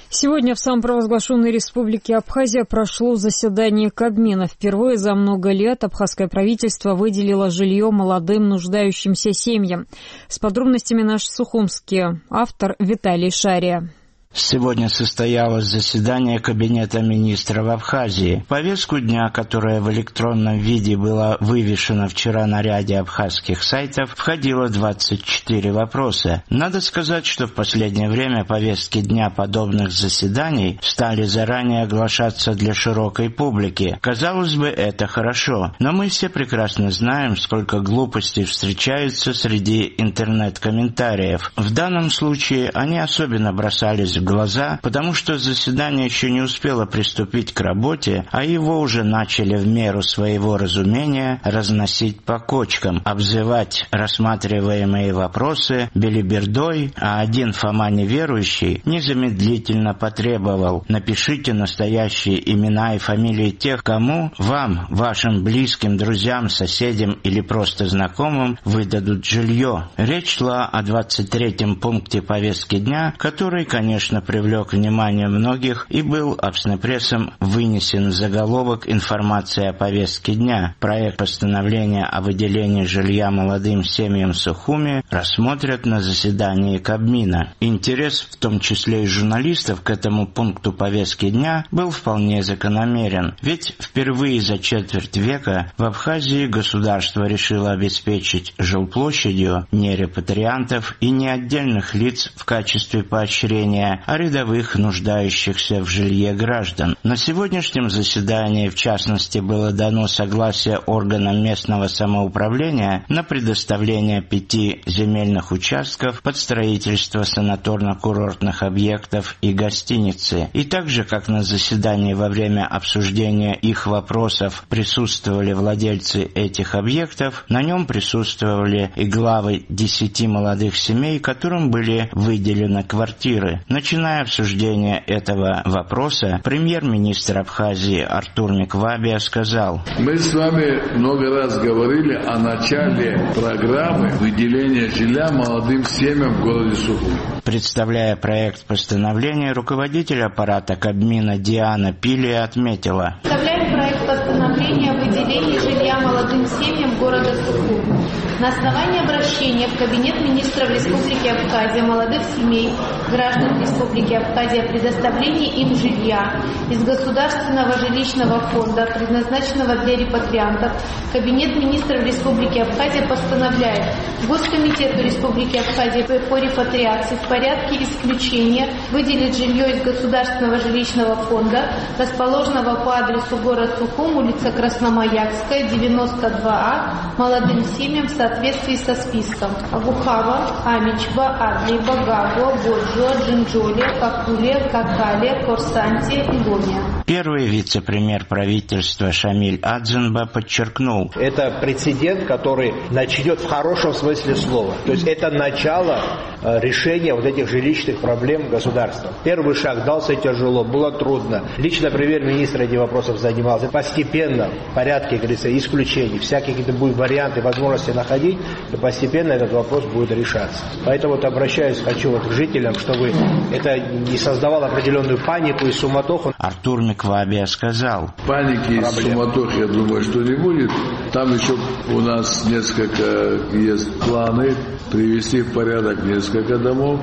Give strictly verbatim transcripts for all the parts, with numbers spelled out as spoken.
Сегодня в самопровозглашенной республике Абхазия прошло заседание Кабмина. Впервые за много лет абхазское правительство выделило жилье молодым нуждающимся семьям. С подробностями наш сухумский автор Виталий Шария. Сегодня состоялось заседание Кабинета министров Абхазии. В повестку дня, которая в электронном виде была вывешена вчера на ряде абхазских сайтов, входило двадцать четыре вопроса. Надо сказать, что в последнее время повестки дня подобных заседаний стали заранее оглашаться для широкой публики. Казалось бы, это хорошо, но мы все прекрасно знаем, сколько глупостей встречаются среди интернет-комментариев. В данном случае они особенно бросались в глаза, потому что заседание еще не успело приступить к работе, а его уже начали в меру своего разумения разносить по кочкам, обзывать рассматриваемые вопросы белибердой, а один Фома неверующий незамедлительно потребовал: напишите настоящие имена и фамилии тех, кому вам, вашим близким, друзьям, соседям или просто знакомым выдадут жилье. Речь шла о двадцать третьем пункте повестки дня, который, конечно, привлек внимание многих и был обснепрессом вынесен в заголовок информации о повестке дня. Проект постановления о выделении жилья молодым семьям в Сухуме рассмотрят на заседании Кабмина. Интерес, в том числе и журналистов, к этому пункту повестки дня был вполне закономерен. Ведь впервые за четверть века в Абхазии государство решило обеспечить жилплощадью не репатриантов и не отдельных лиц в качестве поощрения, а рядовых нуждающихся в жилье граждан. На сегодняшнем заседании, в частности, было дано согласие органам местного самоуправления на предоставление пяти земельных участков под строительство санаторно-курортных объектов и гостиницы. И так же, как на заседании во время обсуждения их вопросов присутствовали владельцы этих объектов, на нем присутствовали и главы десяти молодых семей, которым были выделены квартиры. Начиная обсуждение этого вопроса, премьер-министр Абхазии Артур Миквабия сказал: мы с вами много раз говорили о начале программы выделения жилья молодым семьям в городе Сухум. Представляя проект постановления, руководитель аппарата Кабмина Диана Пилия отметила: представляем проект постановления о выделении жилья молодым семьям города Сухум. На основании обращения в Кабинет министров Республики Абхазия молодых семей граждан Республики Абхазия о предоставлении им жилья из Государственного жилищного фонда, предназначенного для репатриантов, Кабинет министров Республики Абхазия постановляет Госкомитету Республики Абхазия по репатриации в порядке исключения выделить жилье из Государственного жилищного фонда, расположенного по адресу город Сухум, улица Красномаякская, девяносто два А, молодым семьям в соответствии со списком: Агухава, Амичба, Адли, Багагуа, Боджо, Джинджоли, Какуле, Какале, Корсанти и Лония. Первый вице-премьер правительства Шамиль Адзенба подчеркнул: это прецедент, который начнет в хорошем смысле слова. То есть это начало решения вот этих жилищных проблем государства. Первый шаг дался тяжело, было трудно. Лично премьер-министр этим вопросом занимался. Постепенно, в порядке, как говорится, исключений, всякие какие-то будут варианты, возможности находить, и постепенно этот вопрос будет решаться. Поэтому вот обращаюсь, хочу вот к жителям, чтобы это не создавало определенную панику и суматоху. Артур Миквабия сказал: паники и суматохи, я думаю, что не будет. Там еще у нас несколько есть планы привести в порядок несколько домов.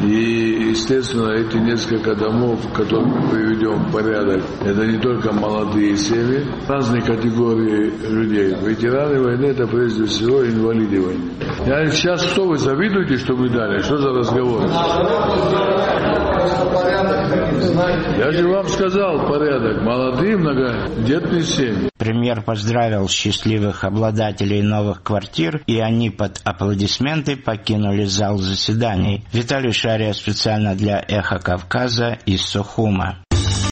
И, естественно, эти несколько домов, которые мы приведем в порядок, это не только молодые семьи, разные категории людей. Ветераны войны — это прежде всего инвалиды войны. Я сейчас что, вы завидуете, что вы дали? Что за разговор? Я же вам сказал порядок. Молодые многодетные семьи. Премьер поздравил счастливых обладателей новых квартир, и они под аплодисменты покинули зал заседаний. Виталий Шария специально для «Эхо Кавказа» из Сухума.